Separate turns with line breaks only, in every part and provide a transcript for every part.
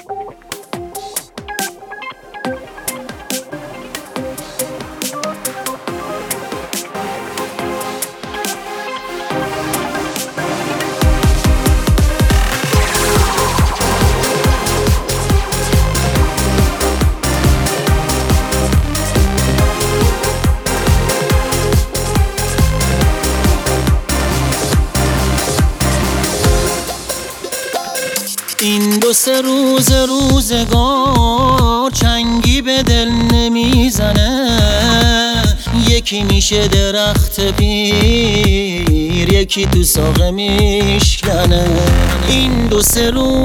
این 2-3 روزگار چنگی به دل نمیزنه، یکی میشه درخت پیر، یکی تو ساقه میشکنه. این 2-3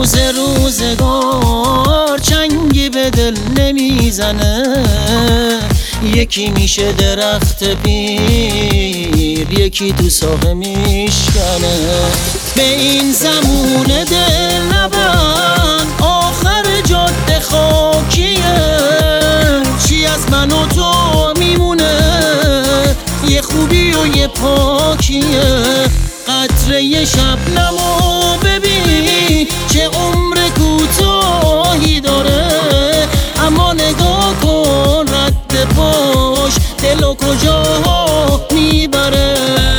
روزگار چنگی به دل نمیزنه، یکی میشه درخت پیر، یکی تو ساقه میشکنه. به این زمون دل نبند آخر جاده خاکیه، چی از من و تو میمونه، یه خوبی و یه پاکیه. قطره شبنمو ببین چه عمر کوتاهی داره، اما نگاه کن رد پاش دلو کجا میبره.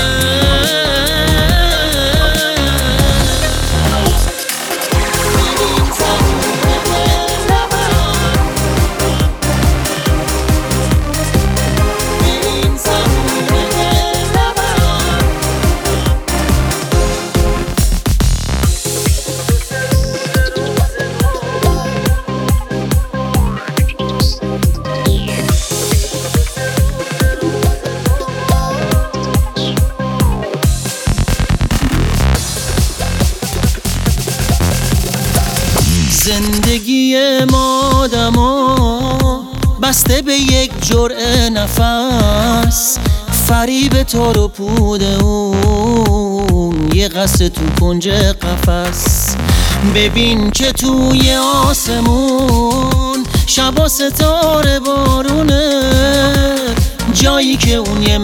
زندگی ما آدما بسته به یک جرعه نفس، فریب تار و پود اون یه قصه تو کنج قفس. ببین که توی آسمون شبا ستاره بارونه، جایی که اون یه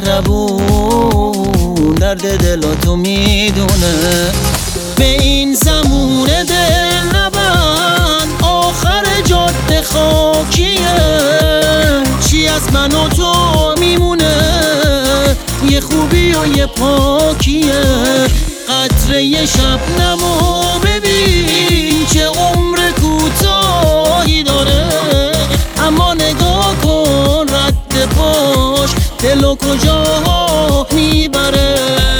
مهربون درد دلاتو میدونه. به این زمون دل نبند آخر جاده خاکیه، چی از من و تو میمونه، یه خوبی و یه پاکیه. قطره شبنمو ببین چه عمر کوتاهی داره، اما نگاه کن رد پاش دلو کجا میبره.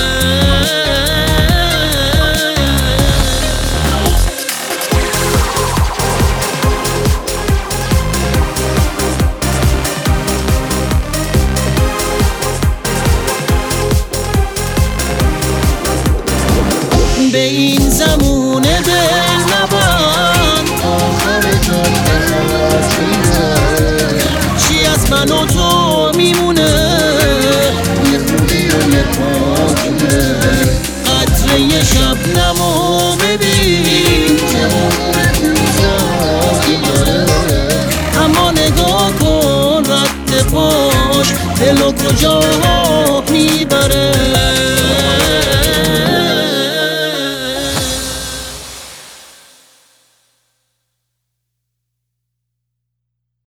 به این زمون دل نبند آخر جاده خاکیه، چی از من و تو میمونه، یه خوبی و یه پاکیه. قطره شبنمو ببین که عمر کوتاهی داره، اما نگاه کن رد پاش دلو کجا میبره.